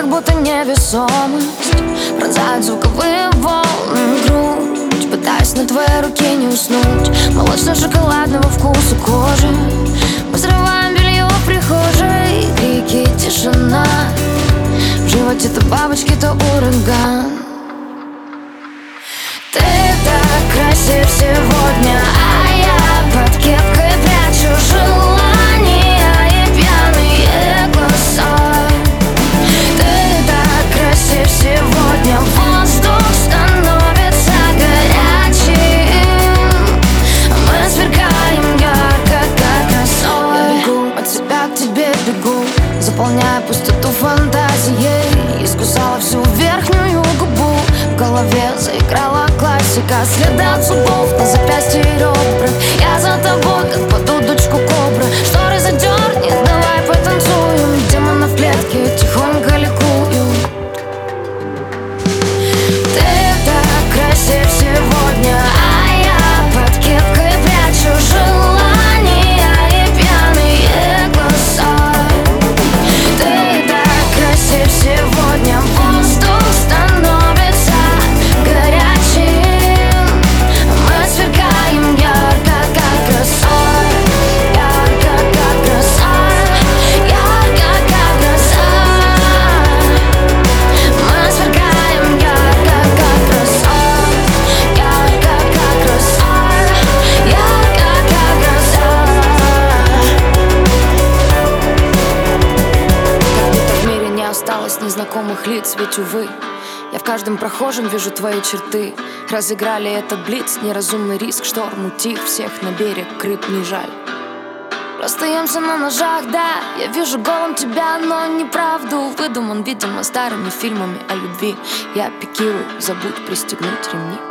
будто невесомость. Пронзают звуковые волны грудь, пытаясь на твоей руке не уснуть. Молочно-шоколадного вкуса кожи. Мы срываем белье в прихожей. Крики, тишина. В животе то бабочки, то ураган. Ты так красив сегодня, а я под кепкой прячу желания и пьяные глаза. Ты так красив сегодня, воздух становится горячим. Мы сверкаем ярко, как росой. Я бегу от себя к тебе, бегу, заполняя пустоту фантазией. Искусала всю верхнюю губу, в голове заиграла классика. Следы от зубов на запястье и ребрах. Я за тобой, как под удочку кобры. Шторы задерни, давай потанцуем. Демона в клетке тихонько ликуют. Ты так красив сегодня, а я под кепкой прячу желания и пьяные глаза. Ты так красив сегодня, воздух становится горячим. Мы сверкаем ярко, как росой. Ярко, как роса. Ярко, как роса. Мы сверкаем ярко, как росой. Ярко, как роса. Ярко, как роса. Как будто в мире не осталось незнакомых лиц, ведь, увы, я в каждом прохожем вижу твои черты. Разыграли этот блиц, неразумный риск. Шторм утих, всех на берег крып не жаль. Расстаемся на ножах, да. Я вижу голым тебя, но неправду. Выдуман, видимо, старыми фильмами о любви. Я пикирую, забудь пристегнуть ремни.